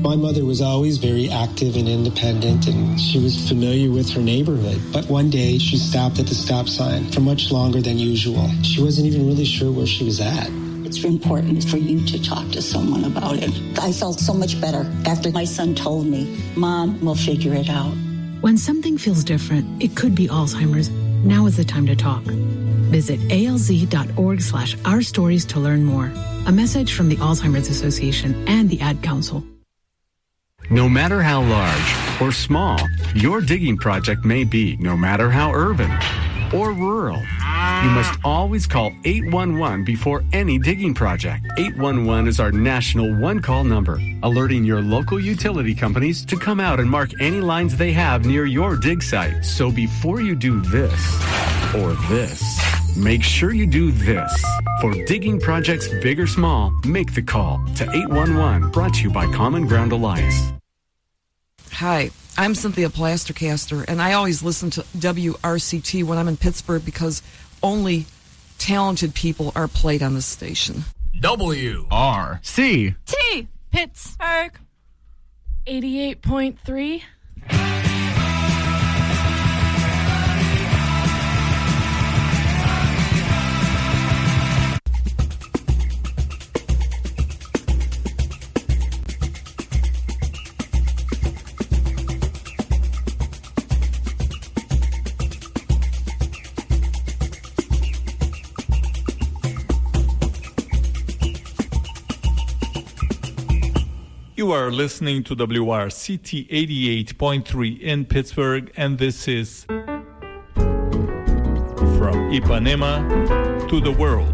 My mother was always very active and independent, and she was familiar with her neighborhood. But one day, she stopped at the stop sign for much longer than usual. She wasn't even really sure where she was at. It's important for you to talk to someone about it. I felt so much better after my son told me, Mom, we'll figure it out. When something feels different, it could be Alzheimer's. Now is the time to talk. Visit alz.org/ourstories to learn more. A message from the Alzheimer's Association and the Ad Council. No matter how large or small your digging project may be, no matter how urban or rural, you must always call 811 before any digging project. 811 is our national one-call number, alerting your local utility companies to come out and mark any lines they have near your dig site. So before you do this or this, make sure you do this. For digging projects big or small, make the call to 811, brought to you by Common Ground Alliance. Hi, I'm Cynthia Plastercaster, and I always listen to WRCT when I'm in Pittsburgh because only talented people are played on this station. WRC T Pittsburgh 88.3. You are listening to WRCT 88.3 in Pittsburgh, and this is From Ipanema to the World.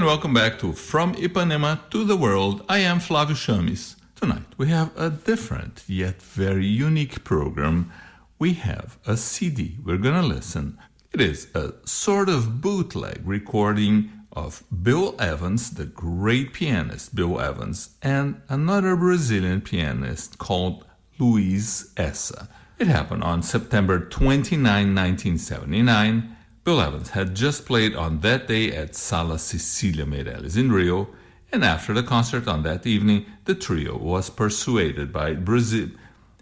welcome back to From Ipanema to the World. I am Flávio Chames. Tonight we have a different yet very unique program. We have a CD we're gonna listen. It is a sort of bootleg recording of Bill Evans, the great pianist Bill Evans, and another Brazilian pianist called Luiz Essa. It happened on September 29, 1979. Bill Evans had just played on that day at Sala Cecília Meirelles in Rio, and after the concert on that evening, the trio was persuaded by Brazilian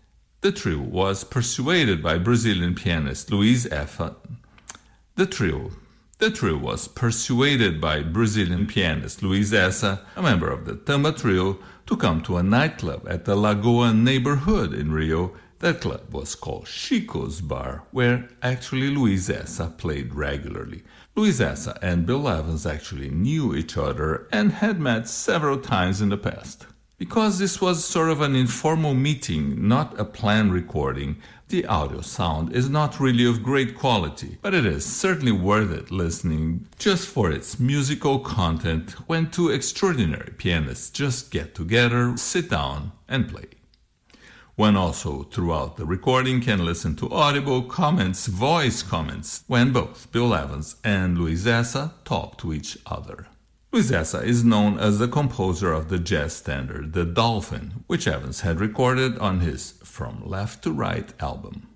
pianist Luiz Essa. The trio was persuaded by Brazilian pianist Luiz Essa, a member of the Tamba Trio, to come to a nightclub at the Lagoa neighborhood in Rio. That club was called Chico's Bar, where actually Luiz Essa played regularly. Luiz Essa and Bill Evans actually knew each other and had met several times in the past. Because this was sort of an informal meeting, not a planned recording, the audio sound is not really of great quality, but it is certainly worth it listening just for its musical content when two extraordinary pianists just get together, sit down, and play. One also, throughout the recording, can listen to audible comments, voice comments, when both Bill Evans and Luiz Essa talk to each other. Luiz Essa is known as the composer of the jazz standard The Dolphin, which Evans had recorded on his From Left to Right album.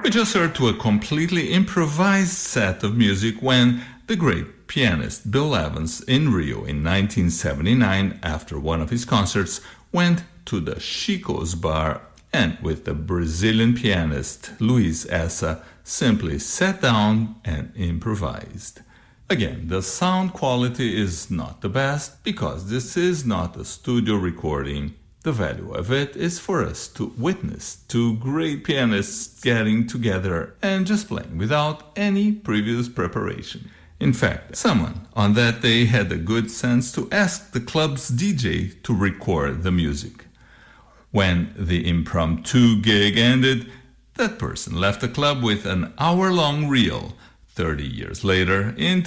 We just heard to a completely improvised set of music when the great pianist Bill Evans in Rio in 1979, after one of his concerts, went to the Chico's bar and with the Brazilian pianist Luiz Essa simply sat down and improvised. Again, the sound quality is not the best because this is not a studio recording. The value of it is for us to witness two great pianists getting together and just playing without any previous preparation. In fact, someone on that day had the good sense to ask the club's DJ to record the music. When the impromptu gig ended, that person left the club with an hour-long reel. 30 years later, in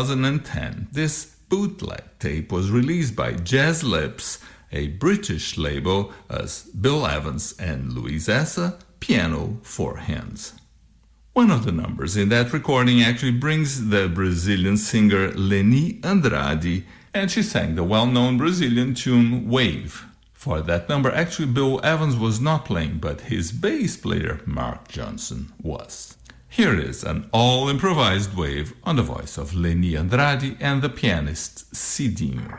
2010, this bootleg tape was released by Jazz Lips, a British label, as Bill Evans and Luiz Essa, Piano for Hands. One of the numbers in that recording actually brings the Brazilian singer Leni Andrade, and she sang the well-known Brazilian tune Wave. For that number, actually Bill Evans was not playing, but his bass player Mark Johnson was. Here is an all-improvised wave on the voice of Leni Andrade and the pianist Cidinho.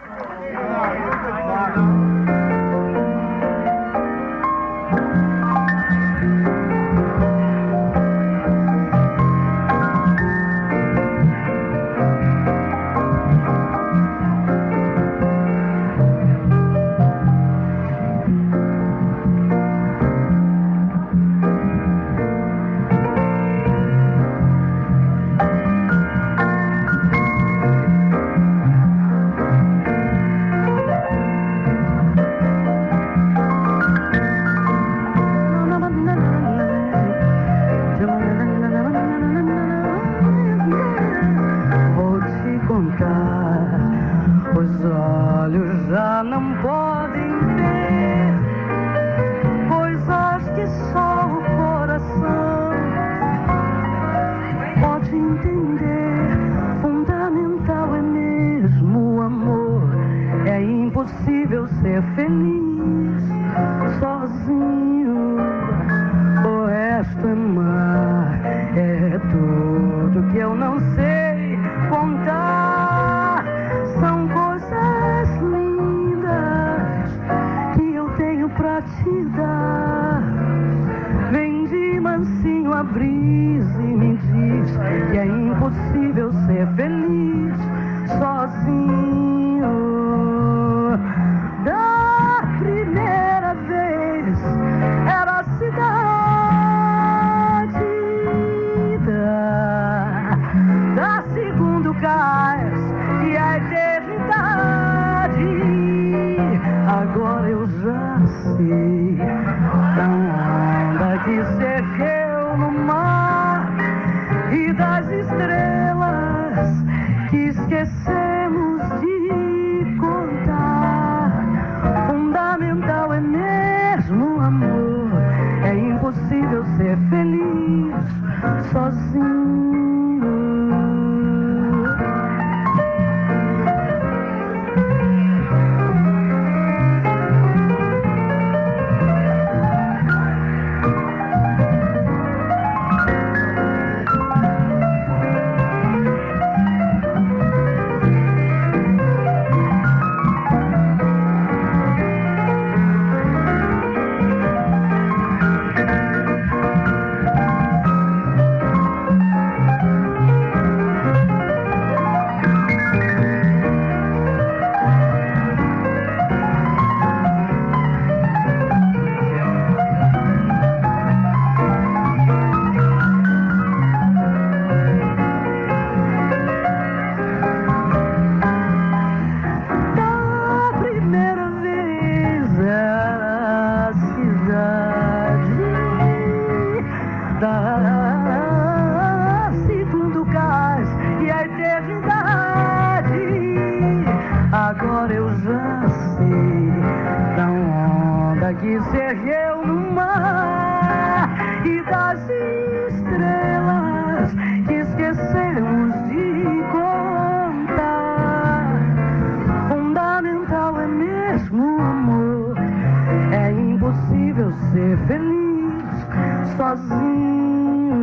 Ser feliz sozinho.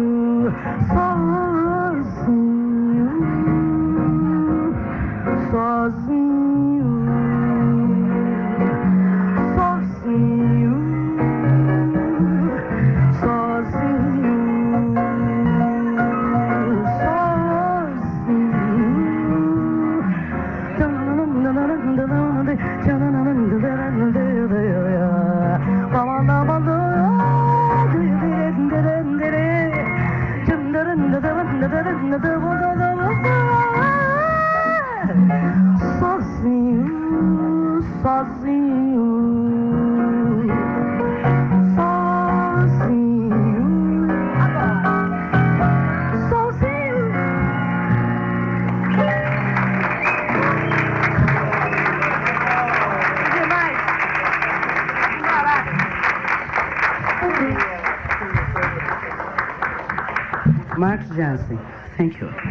Sozinho, sozinho, sozinho, sozinho. Demais. Mark Jansen, thank you.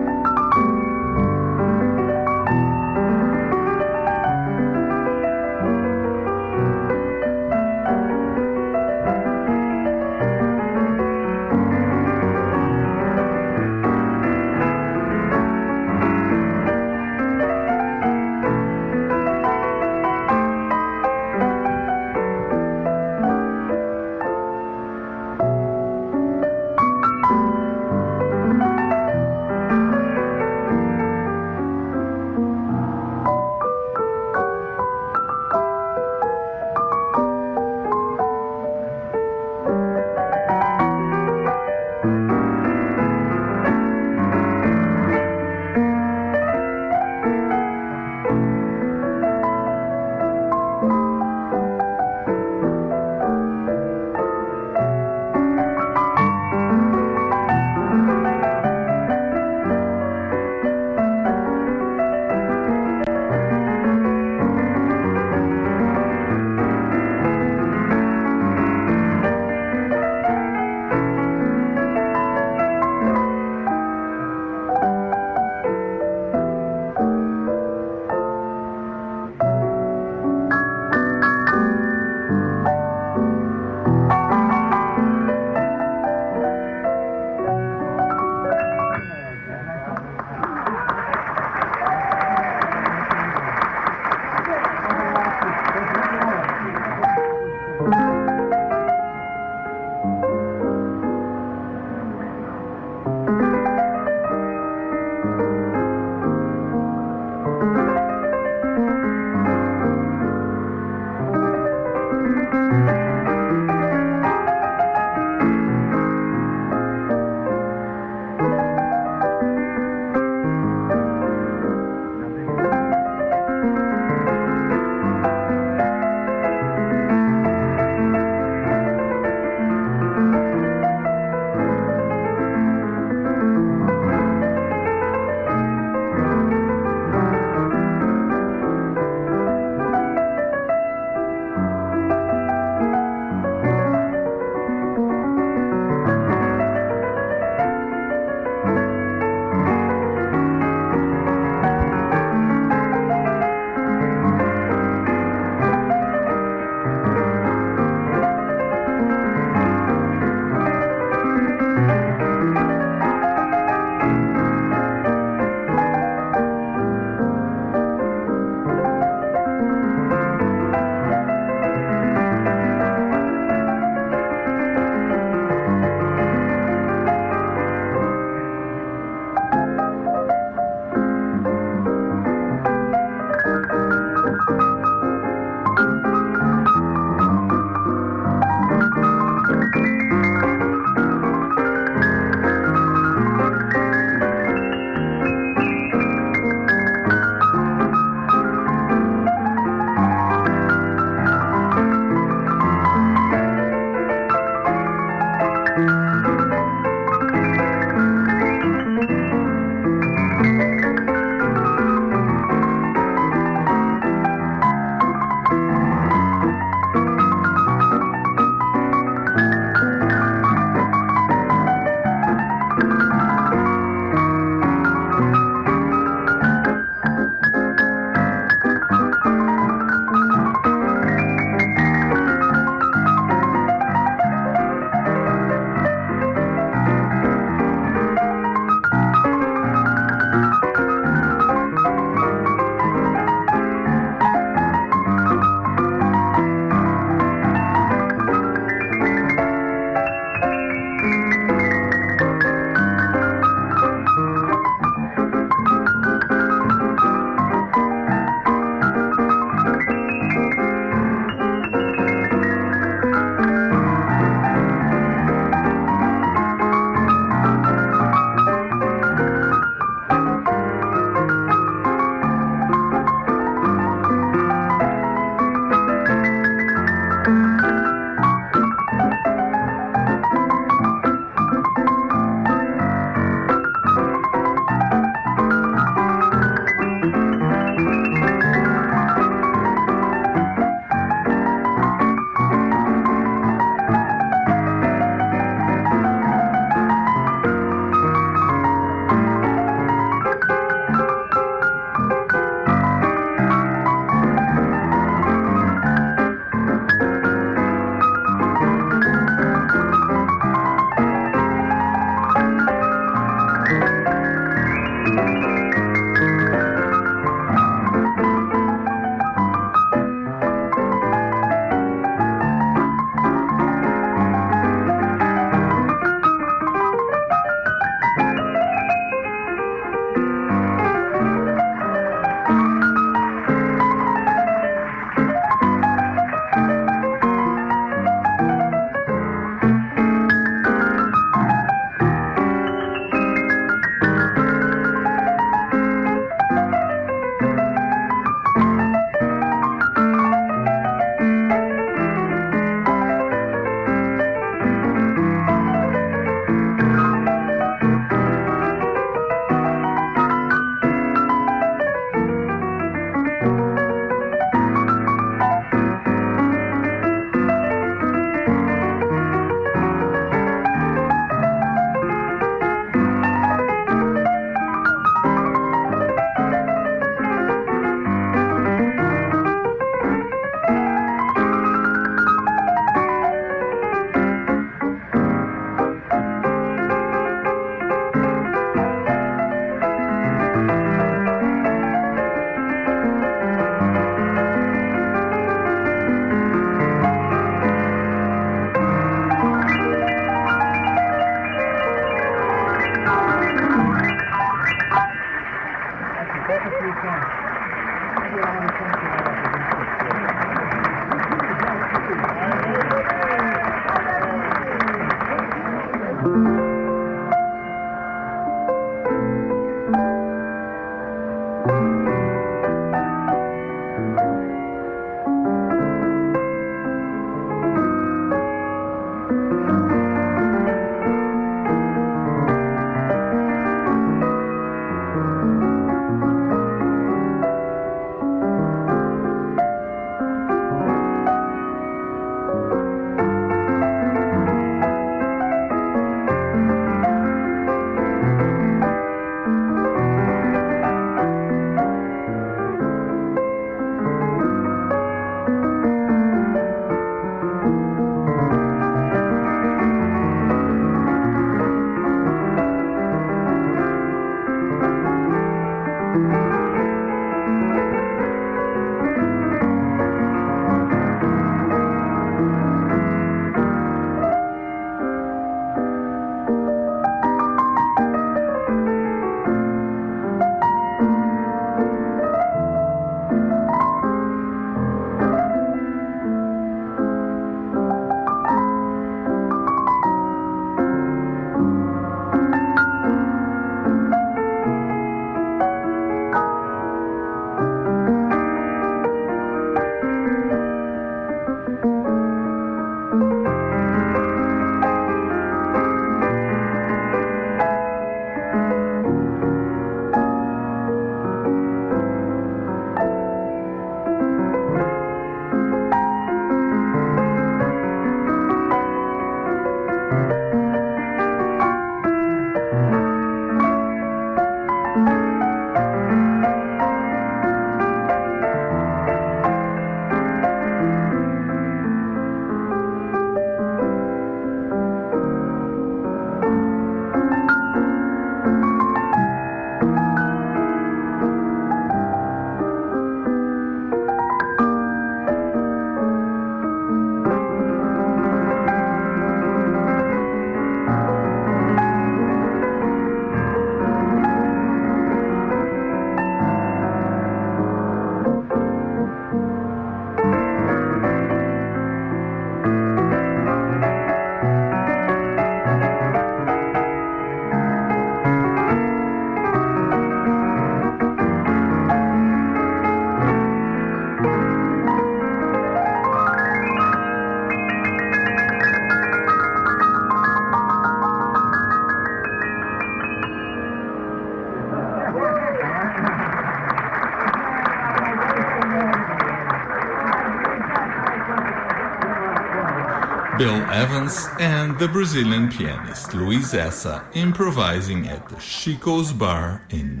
Bill Evans and the Brazilian pianist Luiz Essa improvising at the Chico's Bar in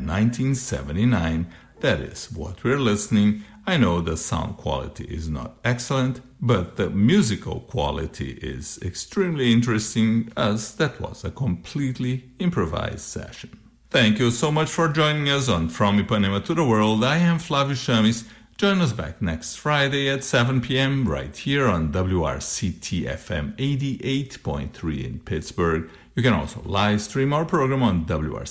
1979. That is what we're listening. I know the sound quality is not excellent, but the musical quality is extremely interesting, as that was a completely improvised session. Thank you so much for joining us on From Ipanema to the World. I am Flavio Chames. Join us back next Friday at 7 p.m. right here on WRCT FM 88.3 in Pittsburgh. You can also live stream our program on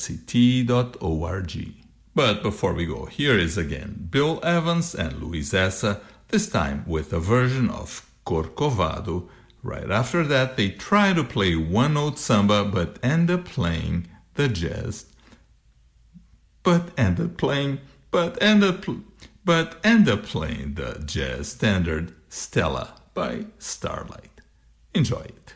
WRCT.org. But before we go, here is again Bill Evans and Luiz Essa, this time with a version of Corcovado. Right after that, they try to play one-note samba, but end up playing the jazz. But end up playing the jazz standard Stella by Starlight. Enjoy it.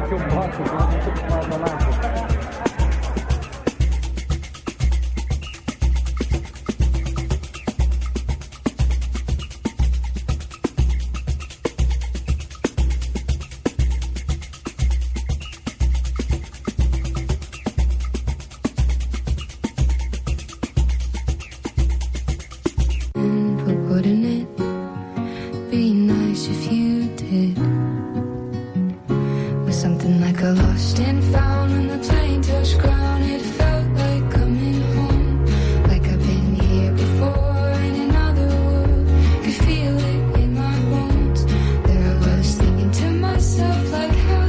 que eu boto,